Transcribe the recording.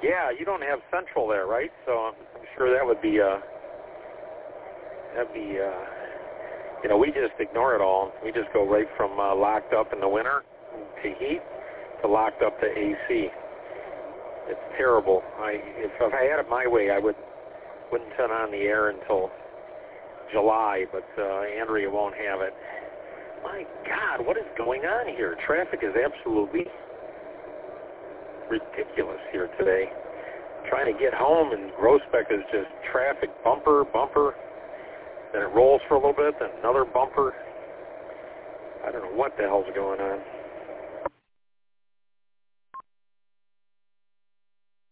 Yeah, you don't have Central there, right? So I'm sure that would be we just ignore it all. We just go right from locked up in the winter to heat to locked up to AC. It's terrible. If I had it my way, I wouldn't turn on the air until July, but Andrea won't have it. My God, what is going on here? Traffic is absolutely ridiculous here today. Trying to get home, and Groesbeck is just traffic, bumper, then it rolls for a little bit, then another bumper. I don't know what the hell's going on.